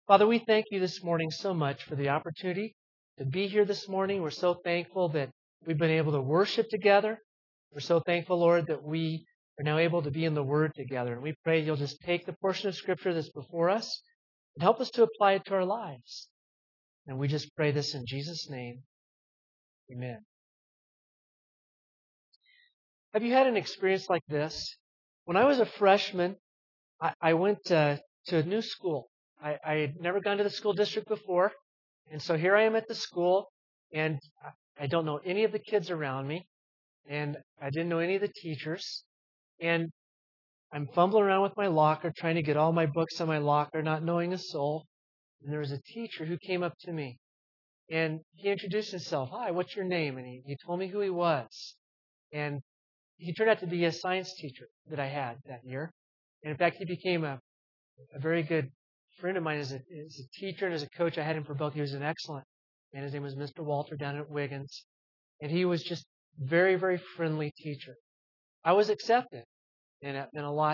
Father, we thank you this morning so much for the opportunity to be here this morning. We're so thankful that we've been able to worship together. We're so thankful, Lord, that we are now able to be in the Word together. And we pray you'll just take the portion of Scripture that's before us and help us to apply it to our lives. And we just pray this in Jesus' name. Amen. Have you had an experience like this? When I was a freshman, I went to a new school. I had never gone to the school district before. And so here I am at the school, and I don't know any of the kids around me, and I didn't know any of the teachers. And I'm fumbling around with my locker, trying to get all my books in my locker, not knowing a soul. And there was a teacher who came up to me, and he introduced himself. Hi, what's your name? And he told me who he was. And he turned out to be a science teacher that I had that year. And in fact, he became a very good friend of mine as a teacher and as a coach. I had him for both. He was an excellent man. His name was Mr. Walter down at Wiggins. And he was just very, very friendly teacher. I was accepted, and it meant a lot.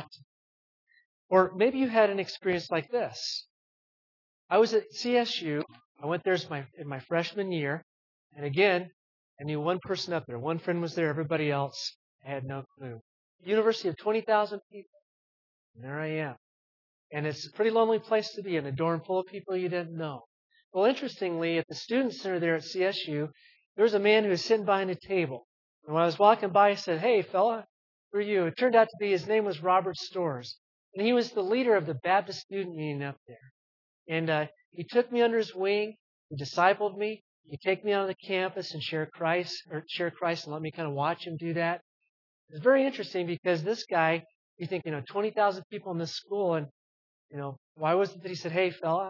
Or maybe you had an experience like this. I was at CSU. I went there in my freshman year. And again, I knew one person up there. One friend was there. Everybody else, I had no clue. University of 20,000 people. And there I am. And it's a pretty lonely place to be in a dorm full of people you didn't know. Well, interestingly, at the Student Center there at CSU, there was a man who was sitting behind a table. And when I was walking by, I said, "Hey, fella, who are you?" It turned out to be, his name was Robert Storrs. And he was the leader of the Baptist student union up there. And he took me under his wing. He discipled me. He'd take me onto the campus and share Christ and let me kind of watch him do that. It's very interesting because this guy, you think, 20,000 people in this school, and why was it that he said, "Hey, fella,"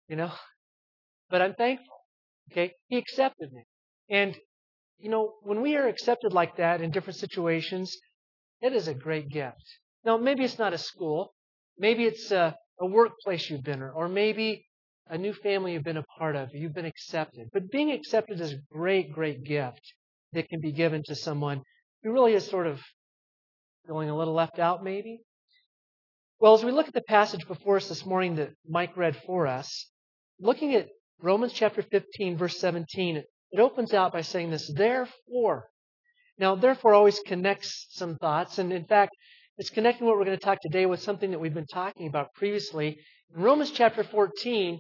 But I'm thankful. Okay, he accepted me, and when we are accepted like that in different situations, it is a great gift. Now, maybe it's not a school, maybe it's a workplace you've been in, or maybe a new family you've been a part of. You've been accepted, but being accepted is a great, great gift that can be given to someone who really is sort of feeling a little left out, maybe. Well, as we look at the passage before us this morning that Mike read for us, looking at Romans chapter 15, verse 17, it opens out by saying this, therefore. Now, therefore always connects some thoughts, and in fact, it's connecting what we're going to talk today with something that we've been talking about previously. In Romans chapter 14,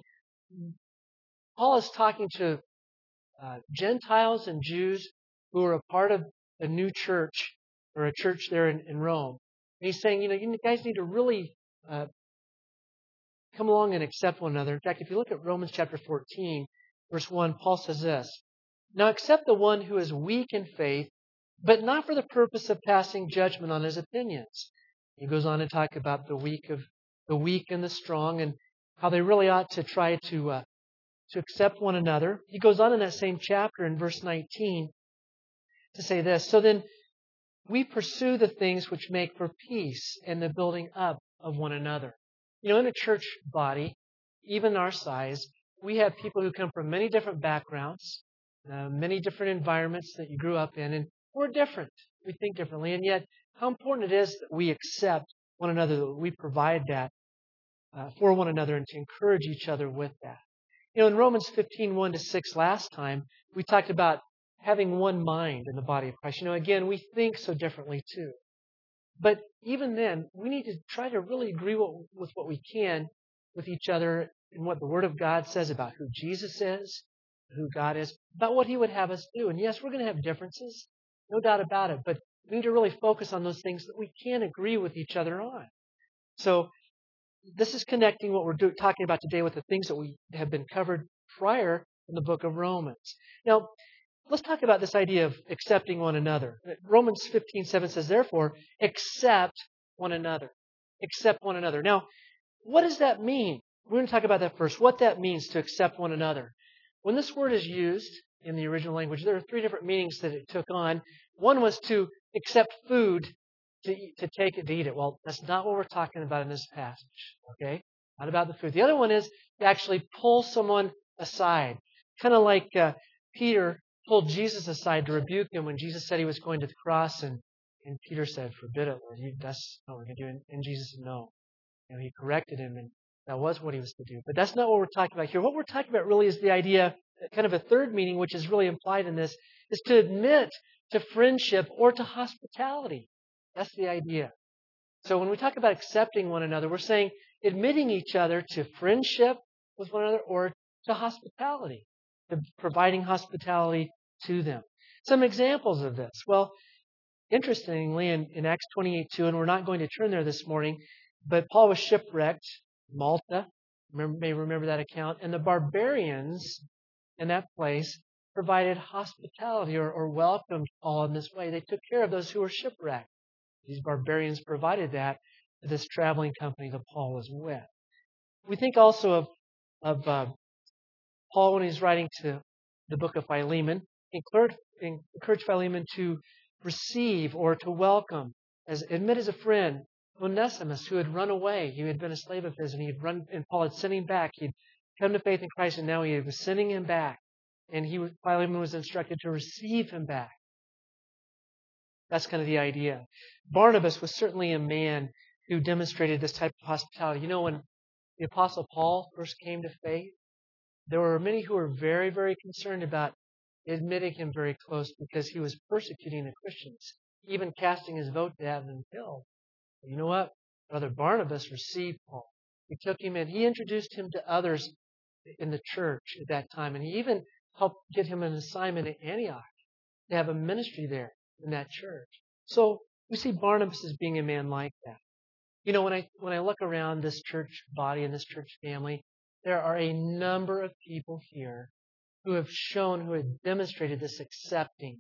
Paul is talking to Gentiles and Jews who are a part of a new church, or a church there in Rome. And he's saying, you guys need to really come along and accept one another. In fact, if you look at Romans chapter 14, verse 1, Paul says this, "Now accept the one who is weak in faith, but not for the purpose of passing judgment on his opinions." He goes on to talk about the weak and the strong, and how they really ought to try to accept one another. He goes on in that same chapter in verse 19 to say this, "So then we pursue the things which make for peace and the building up of one another." In a church body, even our size, we have people who come from many different backgrounds, many different environments that you grew up in, and we're different. We think differently, and yet how important it is that we accept one another, that we provide that for one another and to encourage each other with that. In Romans 15, 1-6 last time, we talked about having one mind in the body of Christ. Again, we think so differently too. But even then, we need to try to really agree with what we can with each other and what the Word of God says about who Jesus is, who God is, about what He would have us do. And yes, we're going to have differences, no doubt about it, but we need to really focus on those things that we can agree with each other on. So this is connecting what we're talking about today with the things that we have been covered prior in the book of Romans. Now, let's talk about this idea of accepting one another. Romans 15:7 says, "Therefore, accept one another." Accept one another. Now, what does that mean? We're going to talk about that first. What that means to accept one another. When this word is used in the original language, there are three different meanings that it took on. One was to accept food, to take it, to eat it. Well, that's not what we're talking about in this passage. Okay? Not about the food. The other one is to actually pull someone aside. Kind of like Peter pulled Jesus aside to rebuke him when Jesus said he was going to the cross, and Peter said, "Forbid it, Lord. That's not what we're going to do." And Jesus said, "No." He corrected him, and That was what he was to do. But that's not what we're talking about here. What we're talking about really is the idea, kind of a third meaning, which is really implied in this, is to admit to friendship or to hospitality. That's the idea. So when we talk about accepting one another, we're saying admitting each other to friendship with one another or to hospitality, to providing hospitality to them. Some examples of this. Well, interestingly, in Acts 28:2, and we're not going to turn there this morning, but Paul was shipwrecked in Malta. May remember that account. And the barbarians in that place provided hospitality or welcomed Paul in this way. They took care of those who were shipwrecked. These barbarians provided that to this traveling company that Paul was with. We think also of Paul when he's writing to the book of Philemon. He encouraged Philemon to receive or to welcome, admit as a friend, Onesimus, who had run away. He had been a slave of his, and and Paul had sent him back. He'd come to faith in Christ, and now he was sending him back. And Philemon was instructed to receive him back. That's kind of the idea. Barnabas was certainly a man who demonstrated this type of hospitality. You know, when the Apostle Paul first came to faith, there were many who were very, very concerned about admitting him very close because he was persecuting the Christians, even casting his vote to have them killed. But you know what? Brother Barnabas received Paul. He took him in. He introduced him to others in the church at that time, and he even helped get him an assignment at Antioch to have a ministry there in that church. So we see Barnabas as being a man like that. You know, when I look around this church body and this church family, there are a number of people here who have demonstrated this accepting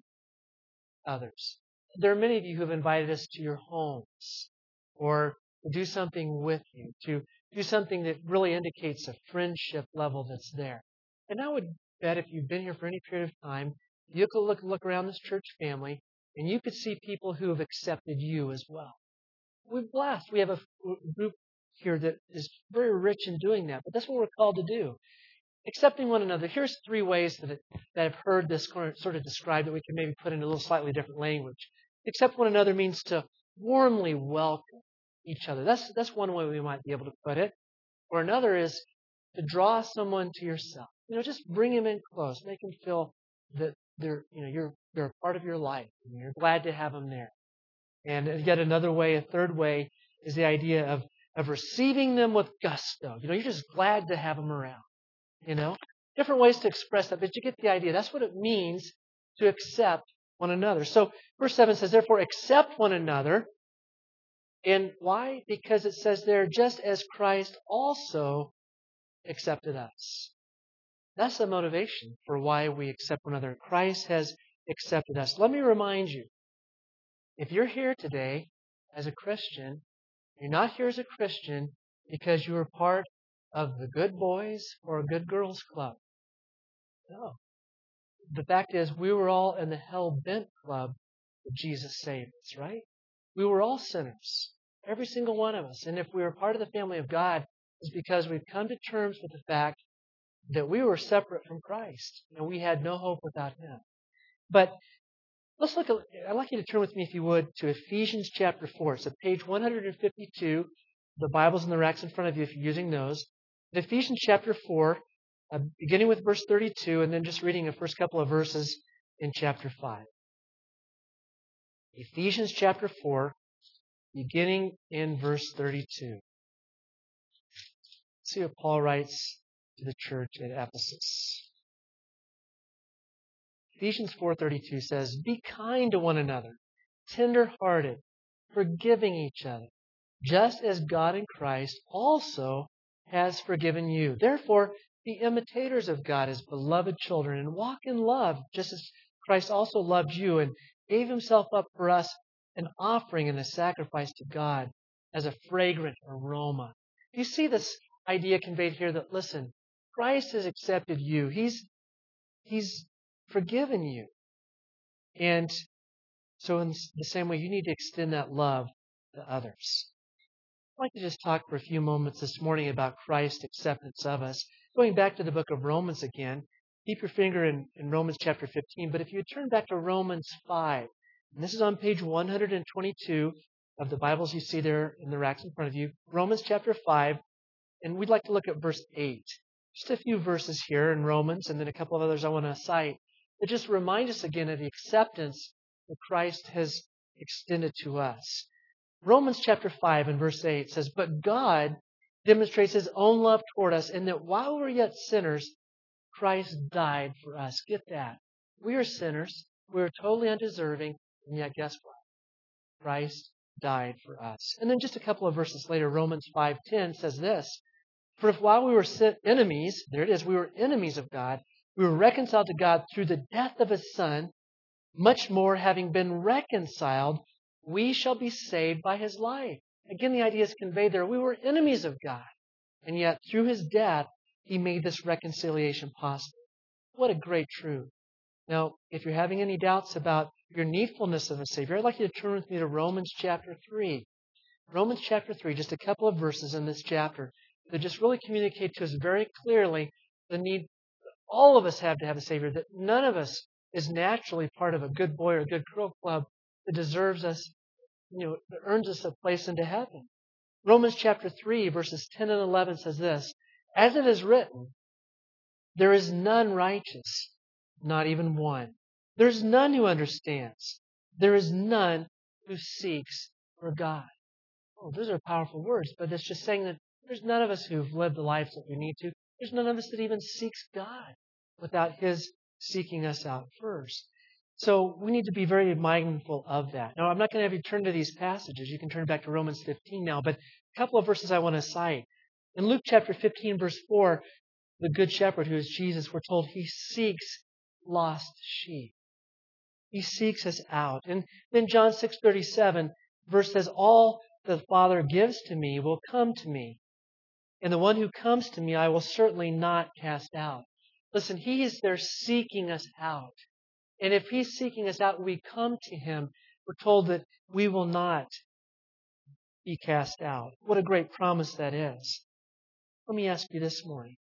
others. There are many of you who have invited us to your homes or to do something with you, to do something that really indicates a friendship level that's there. And I would bet if you've been here for any period of time, you could look around this church family and you could see people who have accepted you as well. We're blessed. We have a group here that is very rich in doing that, but that's what we're called to do. Accepting one another. Here's 3 ways that I've heard this sort of described that we can maybe put in a little slightly different language. Accept one another means to warmly welcome each other. That's one way we might be able to put it. Or another is to draw someone to yourself. You know, just bring them in close. Make them feel that they're a part of your life. And you're glad to have them there. And yet another way, a third way, is the idea of receiving them with gusto. You know, you're just glad to have them around. You know, different ways to express that, but you get the idea. That's what it means to accept one another. So verse 7 says, therefore, accept one another. And why? Because it says there, just as Christ also accepted us. That's the motivation for why we accept one another. Christ has accepted us. Let me remind you, if you're here today as a Christian, you're not here as a Christian because you were part of the good boys or a good girls club. No. The fact is, we were all in the hell-bent club that Jesus saved us, right? We were all sinners. Every single one of us. And if we were part of the family of God, it's because we've come to terms with the fact that we were separate from Christ and we had no hope without Him. But I'd like you to turn with me, if you would, to Ephesians chapter 4. So page 152, the Bible's in the racks in front of you if you're using those. In Ephesians chapter 4, beginning with verse 32, and then just reading the first couple of verses in chapter 5. Ephesians chapter 4, beginning in verse 32. See what Paul writes to the church at Ephesus. Ephesians 4:32 says, be kind to one another, tender-hearted, forgiving each other, just as God in Christ also has forgiven you. Therefore, be imitators of God as beloved children and walk in love, just as Christ also loved you and gave Himself up for us, an offering and a sacrifice to God as a fragrant aroma. You see this idea conveyed here that, listen, Christ has accepted you. He's forgiven you. And so in the same way, you need to extend that love to others. I'd like to just talk for a few moments this morning about Christ's acceptance of us. Going back to the book of Romans again, keep your finger in Romans chapter 15, but if you turn back to Romans 5, and this is on page 122 of the Bibles you see there in the racks in front of you, Romans chapter 5, And we'd like to look at verse 8. Just a few verses here in Romans, and then a couple of others I want to cite, that just remind us again of the acceptance that Christ has extended to us. Romans chapter 5 and verse 8 says, "But God demonstrates His own love toward us in that while we were yet sinners, Christ died for us." Get that. We are sinners. We are totally undeserving. And yet, guess what? Christ died for us. And then just a couple of verses later, Romans 5:10 says this, "For if while we were enemies," there it is, we were enemies of God, "we were reconciled to God through the death of His Son, much more, having been reconciled, we shall be saved by His life." Again, the idea is conveyed there. We were enemies of God. And yet, through His death, He made this reconciliation possible. What a great truth. Now, if you're having any doubts about your needfulness of a Savior, I'd like you to turn with me to Romans chapter 3. Romans chapter 3, just a couple of verses in this chapter that just really communicate to us very clearly the need all of us have to have a Savior, that none of us is naturally part of a good boy or good girl club that deserves us, that earns us a place into heaven. Romans chapter 3, verses 10 and 11 says this, "As it is written, there is none righteous, not even one. There is none who understands. There is none who seeks for God." Oh, those are powerful words, but it's just saying that there's none of us who've lived the lives that we need to. There's none of us that even seeks God without His seeking us out first. So we need to be very mindful of that. Now, I'm not going to have you turn to these passages. You can turn back to Romans 15 now, but a couple of verses I want to cite. In Luke chapter 15, verse 4, the Good Shepherd, who is Jesus, we're told He seeks lost sheep. He seeks us out. And then John 6:37, verse says, "All the Father gives to me will come to me. And the one who comes to me I will certainly not cast out." Listen, He is there seeking us out. And if He's seeking us out and we come to Him, we're told that we will not be cast out. What a great promise that is. Let me ask you this morning.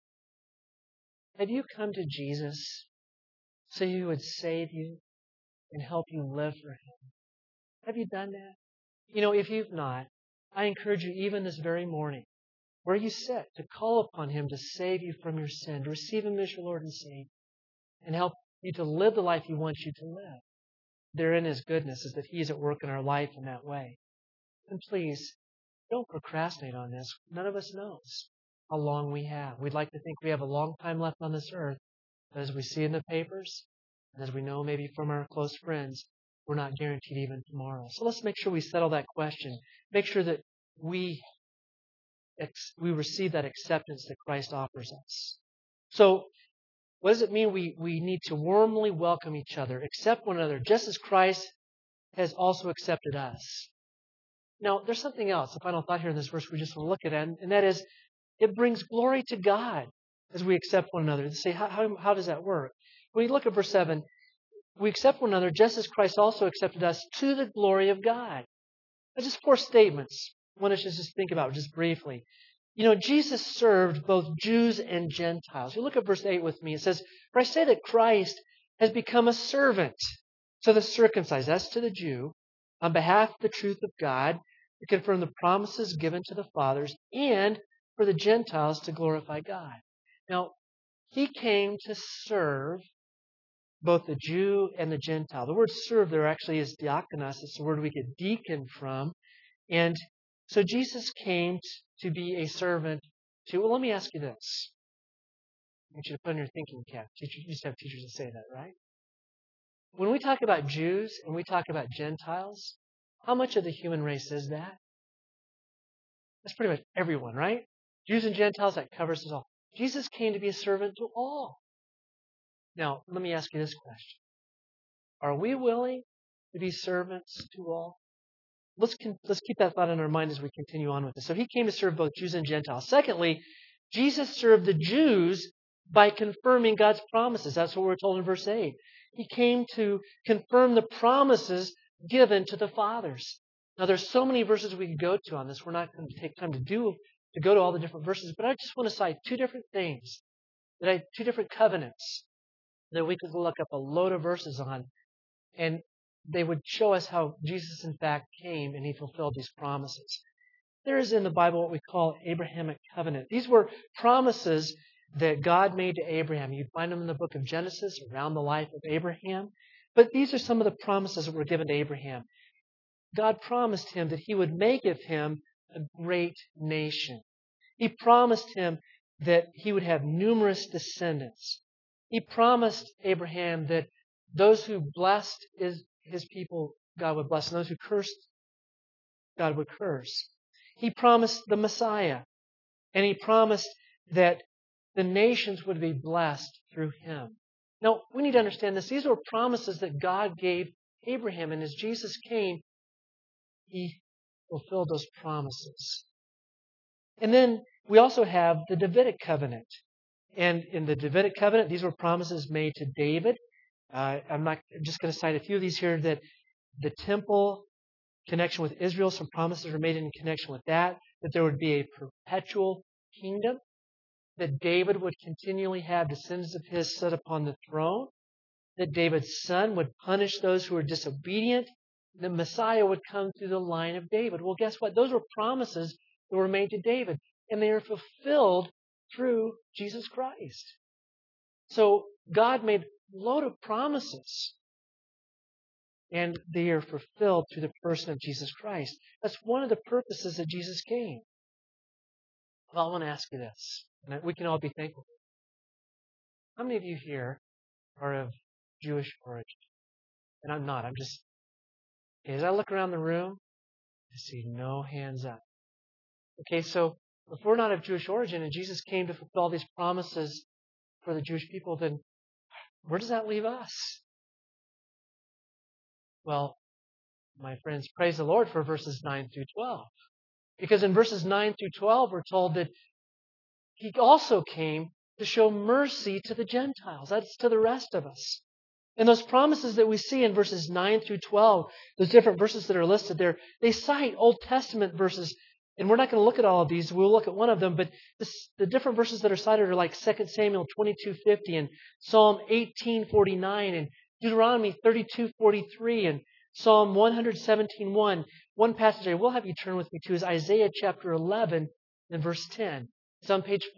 Have you come to Jesus so He would save you and help you live for Him? Have you done that? If you've not, I encourage you even this very morning, where you sit, to call upon Him to save you from your sin, to receive Him as your Lord and Savior, and help you to live the life He wants you to live. Therein His goodness is that He is at work in our life in that way. And please, don't procrastinate on this. None of us knows how long we have. We'd like to think we have a long time left on this earth, but as we see in the papers, and as we know maybe from our close friends, we're not guaranteed even tomorrow. So let's make sure we settle that question. Make sure that we receive that acceptance that Christ offers us. So, what does it mean? We need to warmly welcome each other, accept one another, just as Christ has also accepted us. Now, there's something else, a final thought here in this verse we just want to look at, and that is, it brings glory to God as we accept one another. To say, how does that work? When you look at verse 7, we accept one another just as Christ also accepted us to the glory of God. That's just 4 statements. I want us to just think about it just briefly. Jesus served both Jews and Gentiles. You look at verse 8 with me. It says, "For I say that Christ has become a servant to the circumcised," that's to the Jew, "on behalf of the truth of God, to confirm the promises given to the fathers, and for the Gentiles to glorify God." Now, He came to serve both the Jew and the Gentile. The word serve there actually is diakonos. It's the word we get deacon from. And so Jesus came to be a servant to, well, let me ask you this. I want you to put on your thinking cap. You used to have teachers that say that, right? When we talk about Jews and we talk about Gentiles, how much of the human race is that? That's pretty much everyone, right? Jews and Gentiles, that covers us all. Jesus came to be a servant to all. Now, let me ask you this question. Are we willing to be servants to all? Let's keep that thought in our mind as we continue on with this. So He came to serve both Jews and Gentiles. Secondly, Jesus served the Jews by confirming God's promises. That's what we're told in verse 8. He came to confirm the promises given to the fathers. Now, there's so many verses we could go to on this. We're not going to take time to go to all the different verses, but I just want to cite 2 different things, 2 different covenants that we could look up a load of verses on, and they would show us how Jesus, in fact, came and He fulfilled these promises. there is in the Bible what we call Abrahamic covenant. These were promises that God made to Abraham. You find them in the book of Genesis around the life of Abraham. But these are some of the promises that were given to Abraham. God promised him that He would make of him a great nation. He promised him that he would have numerous descendants. He promised Abraham that those who blessed his people, God would bless, and those who cursed, God would curse. He promised the Messiah, and He promised that the nations would be blessed through him. Now, we need to understand this. These were promises that God gave Abraham, and as Jesus came, He fulfilled those promises. And then we also have the Davidic covenant. And in the Davidic covenant, these were promises made to David. I'm just going to cite a few of these here, that the temple connection with Israel, some promises were made in connection with that there would be a perpetual kingdom, that David would continually have descendants of his sit upon the throne, that David's son would punish those who were disobedient, the Messiah would come through the line of David. Well, guess what? Those were promises that were made to David, and they are fulfilled through Jesus Christ. So God made a load of promises, and they are fulfilled through the person of Jesus Christ. That's one of the purposes that Jesus came. Well, I want to ask you this, and we can all be thankful. How many of you here are of Jewish origin? And I'm not. As I look around the room, I see no hands up. Okay, so if we're not of Jewish origin and Jesus came to fulfill these promises for the Jewish people, then where does that leave us? Well, my friends, praise the Lord for verses 9 through 12. Because in verses 9 through 12, we're told that He also came to show mercy to the Gentiles. That's to the rest of us. And those promises that we see in verses 9 through 12, those different verses that are listed there, they cite Old Testament verses. And we're not going to look at all of these. We'll look at one of them. But the different verses that are cited are like 2 Samuel 22:50 and Psalm 18:49 and Deuteronomy 32:43 and Psalm 117:1. One passage I will have you turn with me to is Isaiah chapter 11 and verse 10. It's on page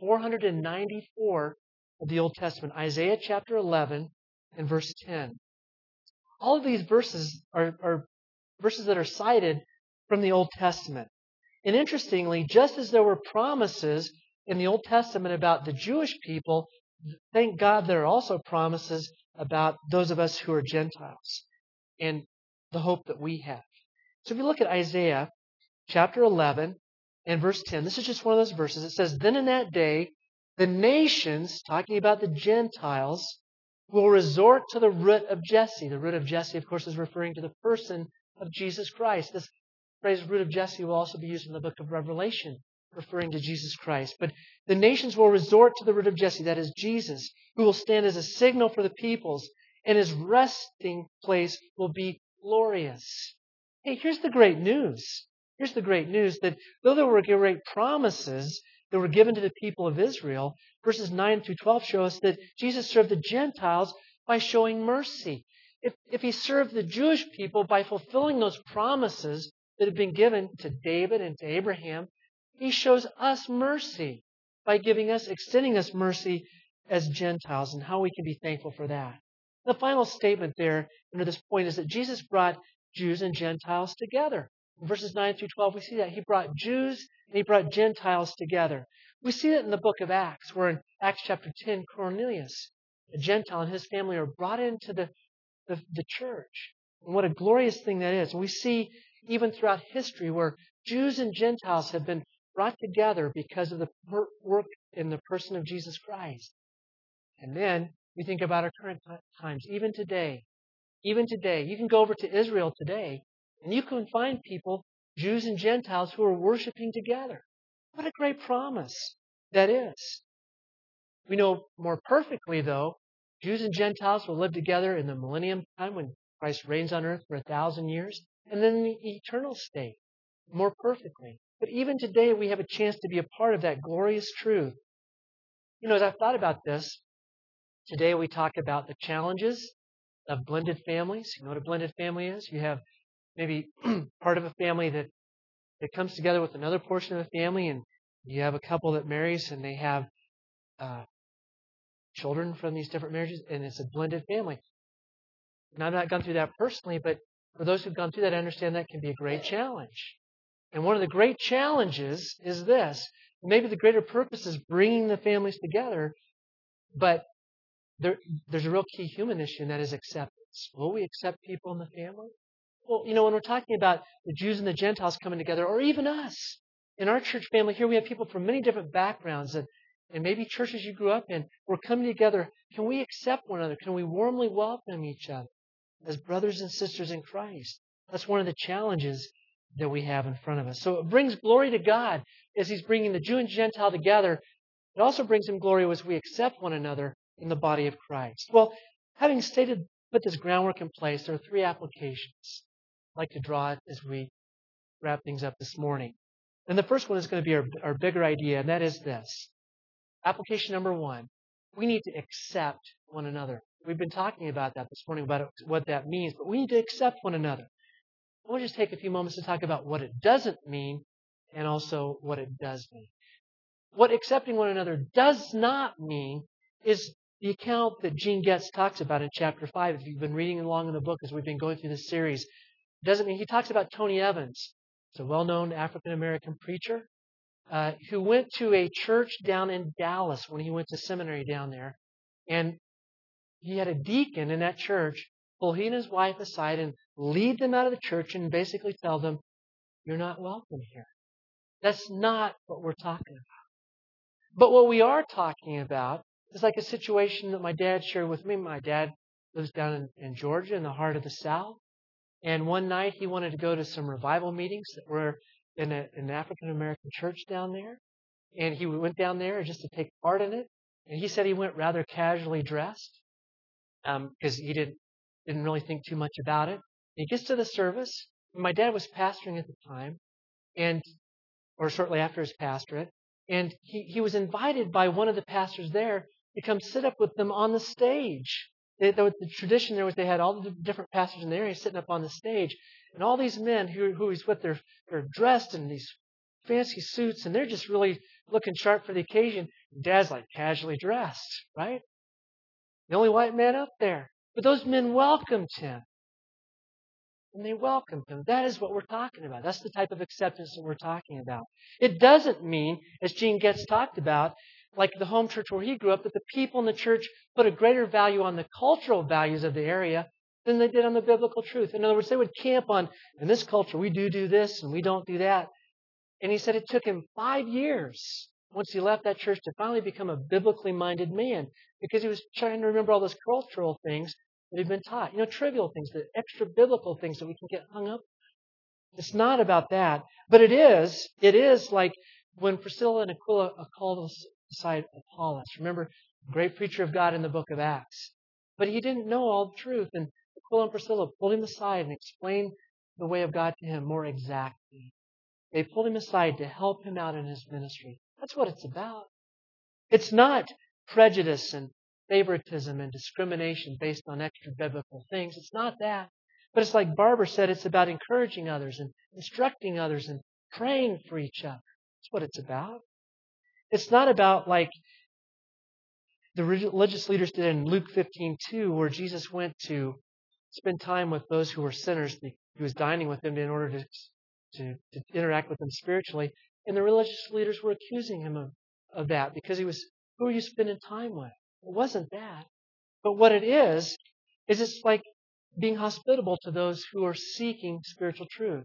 494 of the Old Testament. Isaiah chapter 11 and verse 10. All of these verses are verses that are cited from the Old Testament. And interestingly, just as there were promises in the Old Testament about the Jewish people, thank God there are also promises about those of us who are Gentiles and the hope that we have. So if you look at Isaiah chapter 11 and verse 10, this is just one of those verses. It says, "Then in that day, the nations," talking about the Gentiles, "will resort to the root of Jesse." The root of Jesse, of course, is referring to the person of Jesus Christ. This phrase, root of Jesse, will also be used in the book of Revelation, referring to Jesus Christ. But the nations will resort to the root of Jesse, that is Jesus, who will stand as a signal for the peoples, and His resting place will be glorious. Hey, here's the great news. Here's the great news that though there were great promises that were given to the people of Israel, verses 9 through 12 show us that Jesus served the Gentiles by showing mercy. If He served the Jewish people by fulfilling those promises that had been given to David and to Abraham, He shows us mercy by extending us mercy as Gentiles, and how we can be thankful for that. The final statement there under this point is that Jesus brought Jews and Gentiles together. In verses 9 through 12, we see that He brought Jews and He brought Gentiles together. We see that in the book of Acts, where in Acts chapter 10, Cornelius, a Gentile, and his family are brought into the church. And what a glorious thing that is. And we see even throughout history where Jews and Gentiles have been brought together because of the work in the person of Jesus Christ. And then we think about our current times, even today, you can go over to Israel today and you can find people, Jews and Gentiles, who are worshiping together. What a great promise that is. We know more perfectly, though, Jews and Gentiles will live together in the millennium time when Christ reigns on earth for 1,000 years, and then in the eternal state, more perfectly. But even today, we have a chance to be a part of that glorious truth. As I've thought about this, today we talk about the challenges of blended families. You know what a blended family is? You have maybe part of a family that that comes together with another portion of the family, and you have a couple that marries and they have uh, children from these different marriages, and it's a blended family. And I've not gone through that personally, but for those who've gone through that, I understand that can be a great challenge. And one of the great challenges is this. Maybe the greater purpose is bringing the families together, but there's a real key human issue, and that is acceptance. Will we accept people in the family? Well, when we're talking about the Jews and the Gentiles coming together, or even us, in our church family here, we have people from many different backgrounds and maybe churches you grew up in. We're coming together. Can we accept one another? Can we warmly welcome each other as brothers and sisters in Christ? That's one of the challenges that we have in front of us. So it brings glory to God as He's bringing the Jew and Gentile together. It also brings Him glory as we accept one another in the body of Christ. Well, having put this groundwork in place, there are 3 applications I'd like to draw as we wrap things up this morning. And the first one is going to be our bigger idea, and that is this. Application number 1, we need to accept one another. We've been talking about that this morning, about what that means, but we need to accept one another. I want to just take a few moments to talk about what it doesn't mean and also what it does mean. What accepting one another does not mean is the account that Gene Getz talks about in chapter 5. If you've been reading along in the book as we've been going through this series, it doesn't mean he talks about Tony Evans. He's a well-known African-American preacher who went to a church down in Dallas when he went to seminary down there. And he had a deacon in that church pull he and his wife aside and lead them out of the church and basically tell them, "You're not welcome here." That's not what we're talking about. But what we are talking about is like a situation that my dad shared with me. My dad lives down in Georgia, in the heart of the South. And one night he wanted to go to some revival meetings that were in an African-American church down there. And he went down there just to take part in it. And he said he went rather casually dressed because he didn't really think too much about it. And he gets to the service. My dad was pastoring at the time, or shortly after his pastorate. And he was invited by one of the pastors there to come sit up with them on the stage. The tradition there was they had all the different pastors in the area sitting up on the stage. And all these men who he's with, they're dressed in these fancy suits, and they're just really looking sharp for the occasion. And Dad's like casually dressed, right? The only white man up there. But those men welcomed him. And they welcomed him. That is what we're talking about. That's the type of acceptance that we're talking about. It doesn't mean, as Gene Getz talked about, like the home church where he grew up, that the people in the church put a greater value on the cultural values of the area than they did on the biblical truth. In other words, they would camp on, in this culture, we do this and we don't do that. And he said it took him 5 years once he left that church to finally become a biblically minded man because he was trying to remember all those cultural things that he'd been taught. Trivial things, the extra biblical things that we can get hung up. It's not about that, but it is like when Priscilla and Aquila called aside Apollos. Remember, great preacher of God in the book of Acts. But he didn't know all the truth, and Aquila and Priscilla pulled him aside and explained the way of God to him more exactly. They pulled him aside to help him out in his ministry. That's what it's about. It's not prejudice and favoritism and discrimination based on extra biblical things. It's not that. But it's like Barber said, it's about encouraging others and instructing others and praying for each other. That's what it's about. It's not about like the religious leaders did in Luke 15:2, where Jesus went to spend time with those who were sinners. He was dining with them in order to interact with them spiritually. And the religious leaders were accusing him of that because who are you spending time with? It wasn't that. But what it is it's like being hospitable to those who are seeking spiritual truth.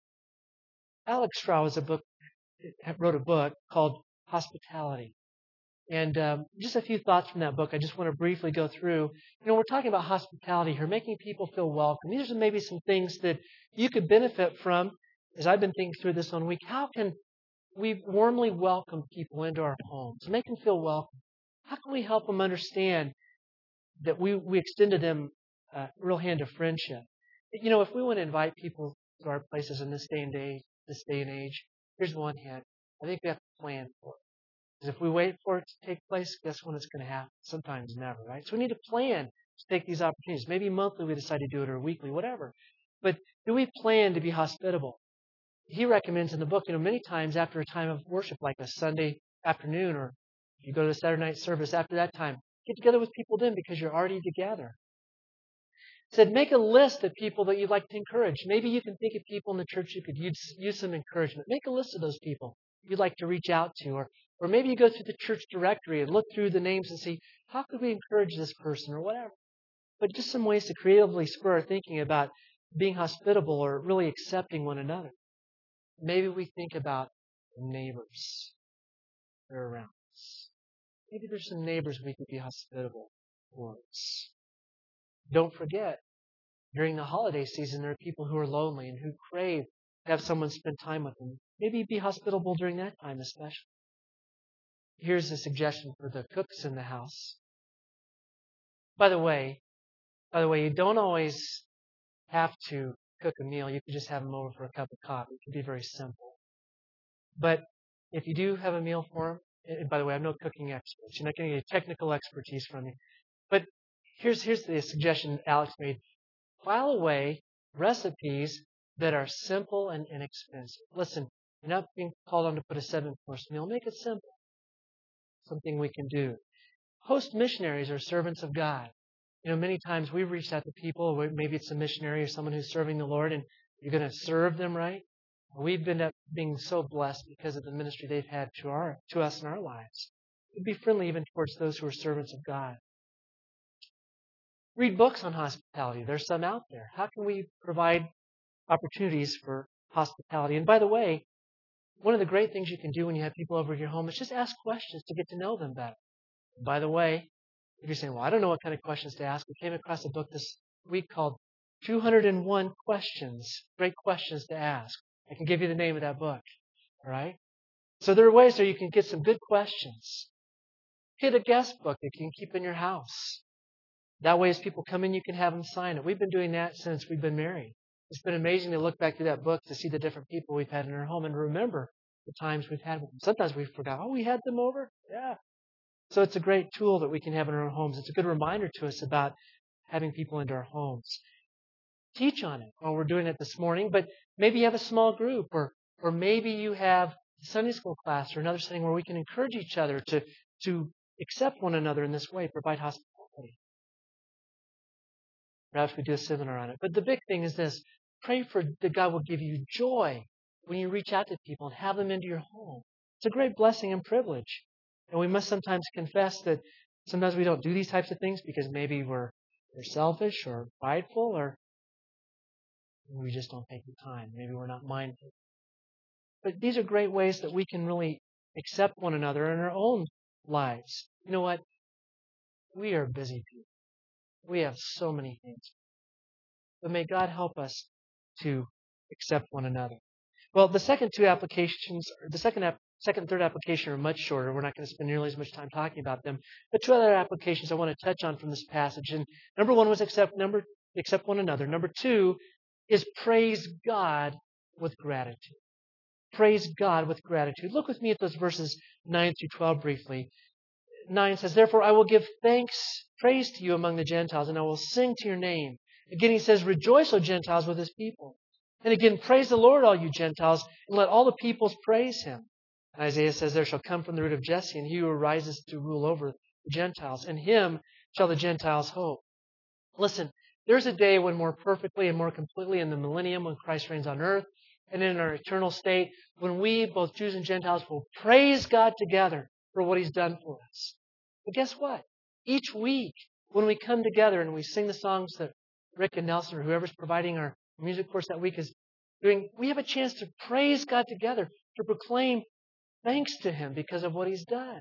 Alex Strauss wrote a book called Hospitality. And just a few thoughts from that book I just want to briefly go through. We're talking about hospitality here, making people feel welcome. These are maybe some things that you could benefit from as I've been thinking through this one week. How can we warmly welcome people into our homes, make them feel welcome? How can we help them understand that we extend to them a real hand of friendship? If we want to invite people to our places in this day and age, here's one hint. I think we have to plan for it. Because if we wait for it to take place, guess when it's going to happen? Sometimes never, right? So we need to plan to take these opportunities. Maybe monthly we decide to do it or weekly, whatever. But do we plan to be hospitable? he recommends in the book, many times after a time of worship, like a Sunday afternoon, or if you go to the Saturday night service after that time, get together with people then because you're already together. He said, make a list of people that you'd like to encourage. Maybe you can think of people in the church you could use some encouragement. Make a list of those people you'd like to reach out to. Or maybe you go through the church directory and look through the names and see, how could we encourage this person or whatever. But just some ways to creatively spur our thinking about being hospitable or really accepting one another. Maybe we think about neighbors that are around us. Maybe there's some neighbors we could be hospitable towards. Don't forget, during the holiday season, there are people who are lonely and who crave to have someone spend time with them. Maybe be hospitable during that time especially. Here's a suggestion for the cooks in the house. By the way, you don't always have to cook a meal. You can just have them over for a cup of coffee. It can be very simple. But if you do have a meal for them, and by the way, I'm no cooking expert. You're not going to get technical expertise from me. But here's the suggestion Alex made. File away recipes that are simple and inexpensive. Listen, you're not being called on to put a 7-course meal. Make it simple. Something we can do. Host missionaries or servants of God. Many times we've reached out to people, maybe it's a missionary or someone who's serving the Lord, and you're going to serve them right. We've been up being so blessed because of the ministry they've had to us in our lives. Be friendly even towards those who are servants of God. Read books on hospitality. There's some out there. How can we provide opportunities for hospitality? And by the way, one of the great things you can do when you have people over at your home is just ask questions to get to know them better. And by the way, if you're saying, well, I don't know what kind of questions to ask, we came across a book this week called 201 Questions, Great Questions to Ask. I can give you the name of that book. All right? So there are ways there you can get some good questions. Get a guest book that you can keep in your house. That way, as people come in, you can have them sign it. We've been doing that since we've been married. It's been amazing to look back through that book to see the different people we've had in our home and remember the times we've had with them. Sometimes we forgot, we had them over? Yeah. So it's a great tool that we can have in our homes. It's a good reminder to us about having people into our homes. Teach on it. Well, we're doing it this morning, but maybe you have a small group, or maybe you have a Sunday school class or another setting where we can encourage each other to accept one another in this way, provide hospitality. Perhaps we do a seminar on it. But the big thing is this. Pray for that God will give you joy when you reach out to people and have them into your home. It's a great blessing and privilege. And we must sometimes confess that sometimes we don't do these types of things because maybe we're selfish or prideful, or we just don't take the time. Maybe we're not mindful. But these are great ways that we can really accept one another in our own lives. You know what? We are busy people. We have so many things. But may God help us to accept one another. Well, the second two applications, the second and third application are much shorter. We're not going to spend nearly as much time talking about them. But two other applications I want to touch on from this passage. And number one was accept one another. Number two is praise God with gratitude. Praise God with gratitude. Look with me at those verses 9 through 12 briefly. 9 says, therefore I will give praise to you among the Gentiles, and I will sing to your name. Again, he says, rejoice, O Gentiles, with his people. And again, praise the Lord, all you Gentiles, and let all the peoples praise him. And Isaiah says, there shall come from the root of Jesse, and he who arises to rule over the Gentiles. And him shall the Gentiles hope. Listen, there's a day when more perfectly and more completely in the millennium, when Christ reigns on earth, and in our eternal state, when we, both Jews and Gentiles, will praise God together for what he's done for us. But guess what? Each week, when we come together and we sing the songs that Rick and Nelson or whoever's providing our music course that week is doing, we have a chance to praise God together, to proclaim thanks to him because of what he's done.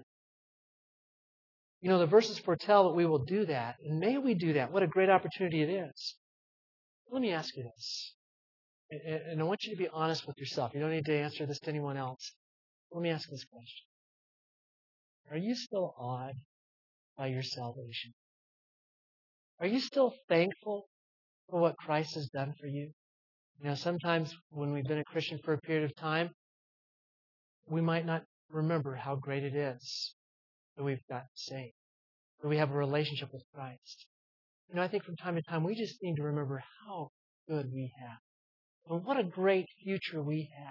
The verses foretell that we will do that, and may we do that. What a great opportunity it is. Let me ask you this, and I want you to be honest with yourself. You don't need to answer this to anyone else. Let me ask this question. Are you still awed by your salvation? Are you still thankful for what Christ has done for you? Sometimes when we've been a Christian for a period of time, we might not remember how great it is that we've got saved, that we have a relationship with Christ. I think from time to time we just need to remember how good we have And what a great future we have.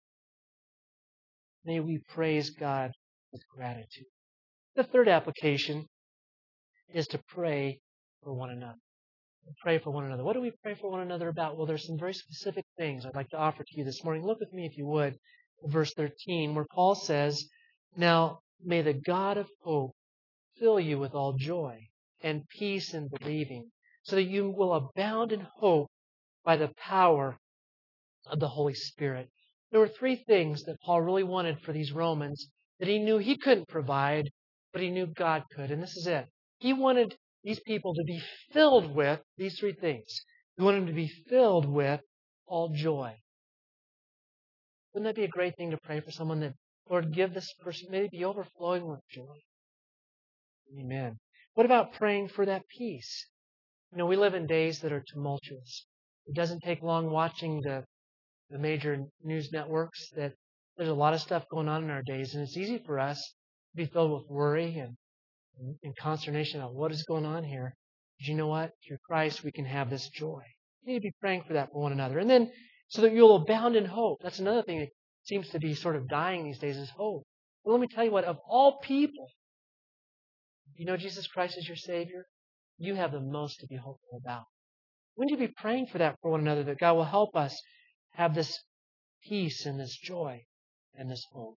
May we praise God with gratitude. The third application is to pray for one another. Pray for one another. What do we pray for one another about? Well, there's some very specific things I'd like to offer to you this morning. Look with me, if you would, at verse 13, where Paul says, "Now may the God of hope fill you with all joy and peace in believing, so that you will abound in hope by the power of the Holy Spirit." There were three things that Paul really wanted for these Romans that he knew he couldn't provide, but he knew God could. And this is it. He wanted these people to be filled with these three things. He wanted them to be filled with all joy. Wouldn't that be a great thing to pray for someone that, Lord, give this person, may they be overflowing with joy? Amen. What about praying for that peace? You know, we live in days that are tumultuous. It doesn't take long watching the major news networks that there's a lot of stuff going on in our days, and it's easy for us to be filled with worry and consternation about what is going on here. But you know what? Through Christ, we can have this joy. We need to be praying for that for one another. And then, so that you'll abound in hope. That's another thing that seems to be sort of dying these days is hope. But let me tell you what, of all people, if you know Jesus Christ as your Savior, you have the most to be hopeful about. We need to be praying for that for one another, that God will help us have this peace and this joy and this hope.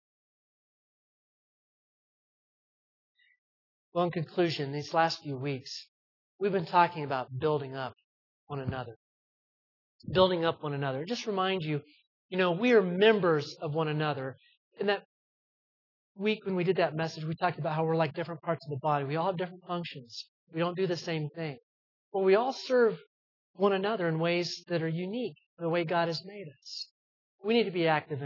Well, in conclusion, these last few weeks, we've been talking about building up one another. Building up one another. Just remind you, we are members of one another. In that week when we did that message, we talked about how we're like different parts of the body. We all have different functions. We don't do the same thing. But we all serve one another in ways that are unique, the way God has made us. We need to be active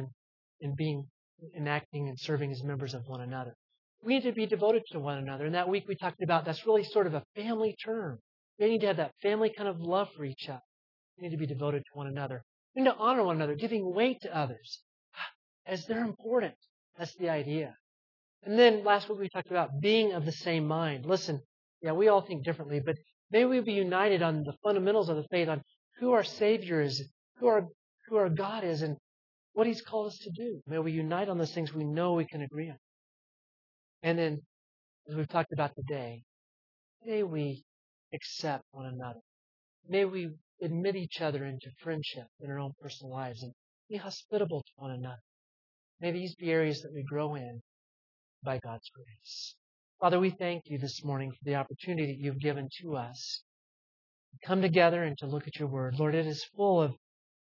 in acting and serving as members of one another. We need to be devoted to one another. And that week we talked about that's really sort of a family term. We need to have that family kind of love for each other. We need to be devoted to one another. We need to honor one another, giving weight to others as they're important. That's the idea. And then last week we talked about being of the same mind. Listen, we all think differently, but may we be united on the fundamentals of the faith, on who our Savior is, who our God is, and what He's called us to do. May we unite on those things we know we can agree on. And then, as we've talked about today, may we accept one another. May we admit each other into friendship in our own personal lives and be hospitable to one another. May these be areas that we grow in by God's grace. Father, we thank you this morning for the opportunity that you've given to us to come together and to look at your word. Lord, it is full of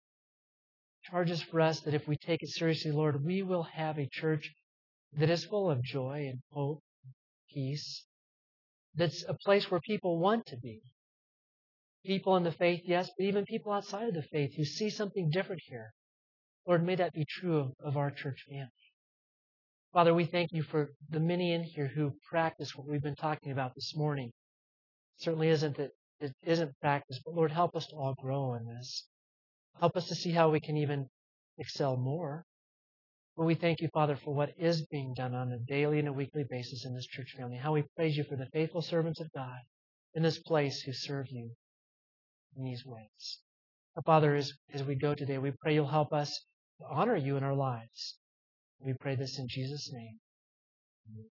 charges for us that if we take it seriously, Lord, we will have a church that is full of joy and hope, and peace, that's a place where people want to be. People in the faith, yes, but even people outside of the faith who see something different here. Lord, may that be true of our church family. Father, we thank you for the many in here who practice what we've been talking about this morning. It certainly isn't that it isn't practice, but Lord, help us to all grow in this. Help us to see how we can even excel more. But we thank you, Father, for what is being done on a daily and a weekly basis in this church family. How we praise you for the faithful servants of God in this place who serve you in these ways. Father, as we go today, we pray you'll help us to honor you in our lives. We pray this in Jesus' name. Amen.